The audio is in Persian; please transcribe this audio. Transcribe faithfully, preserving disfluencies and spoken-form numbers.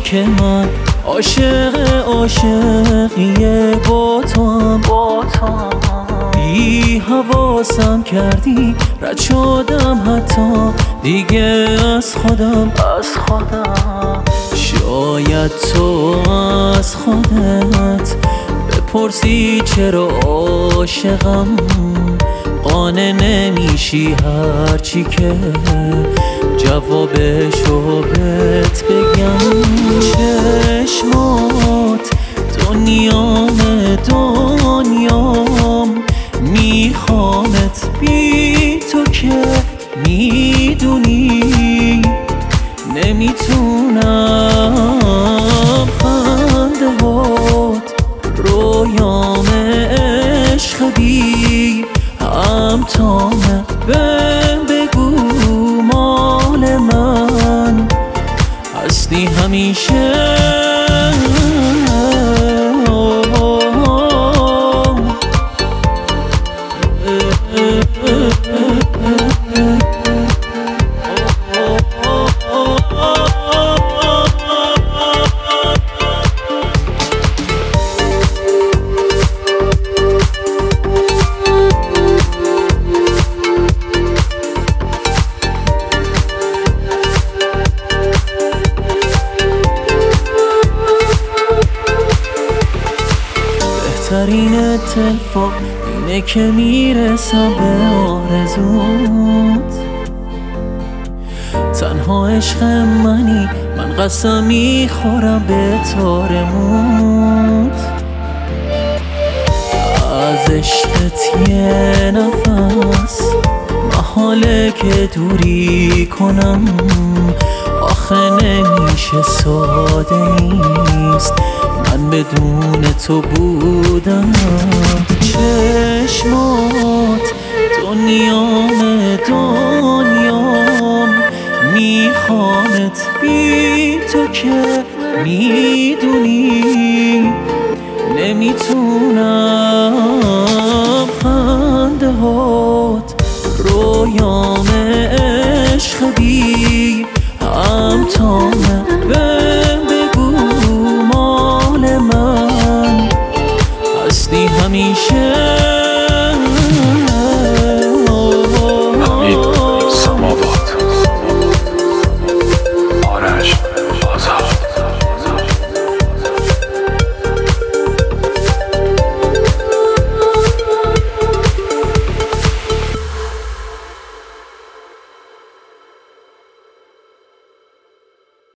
که من عاشق عاشقیه با تو هم بی حواسم کردی رد شدم حتی دیگه از خودم از خودم شاید تو از خودت بپرسی چرا عاشقم قانع نمیشی هرچی که جوابشو بهت بگم چشمات دنیام دنیام میخوامت بی تو که میدونی نمیتونم خنده هات رویام عشق بی همتامه بهم بگو مال من هستی همیشه بهترین اتفاق اینه که میرسم به آرزوت تنها عشق منی من قسم میخورم به تارموت از عشقت یه نفس محاله که دوری کنم آخه نمیشه ساده نیست من بدون تو بودم چشمات دنیام دنیام میخوامت بی تو که میدونی نمیتونم خنده هات رویام عشق بی همتامه بهم بگو مال من هستی همیشه